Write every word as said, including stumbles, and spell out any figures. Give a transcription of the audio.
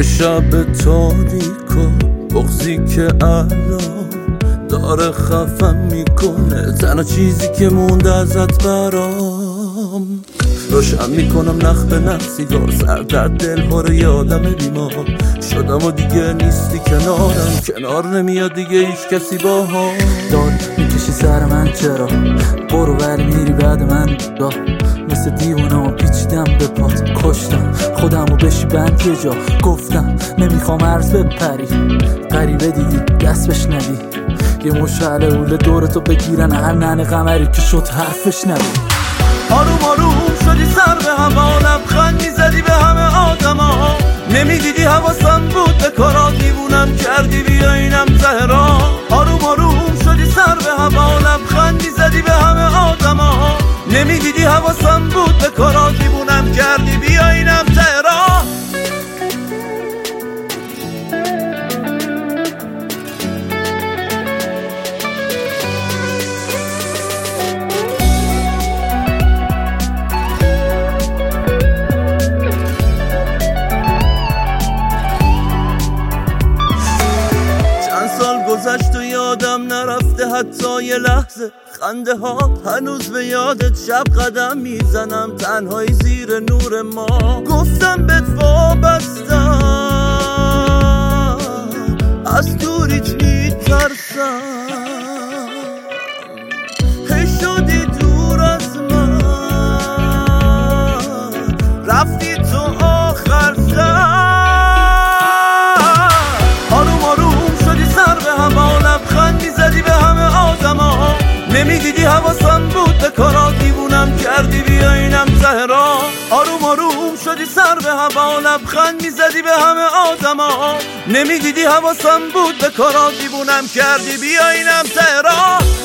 یه شب تاریکا بغضی که الان داره خفم میکنه، تنها چیزی که مونده ازت برام. روشن میکنم نخ به نخ سیگار، سر در دل هاره یه آدم بیمار شدم و دیگه نیستی کنارم، کنار نمیاد دیگه هیچ کسی با ها. داد میکشی سر من چرا برو ولی میری بعد من دا، مثل دیوانه پیچیدم به پات کشتم خودم و بشی بند یه جا. گفتم نمیخوام عرض بپری غریبه دیدی دست بش ندی، یه مشعل اوله دورتو بگیرن هر ننه قمری که شد حرفش نبی. آروم آروم شدی سر به هوا، لبخند میزدی به همه آدما، نمیدیدی حواسم بود به کارا، دیوونم کردی بیا اینم زهرا. آروم آروم شدی سر به هوا، لبخند میزدی به همه آدما، نمیدیدی حواسم بود به کارا، دیوونم کردی بیا اینم زهرا. گذشت و یادم نرفته حتی یه لحظه، خنده ها هنوز به یادت، شب قدم میزنم تنهایی زیر نور ما. گفتم بهت وابستم از دوریت میترسم، هی شدی دور از من رفتی تو آخر سر. میزدی به همه آدما، نمیدیدی حواسم بود به کارا، دیوونم کردی بیا اینم زهرا. آروم آروم شدی سر به هوا، لبخند میزدی به همه آدما، نمیدیدی حواسم بود به کارا، دیوونم کردی بیا اینم زهرا.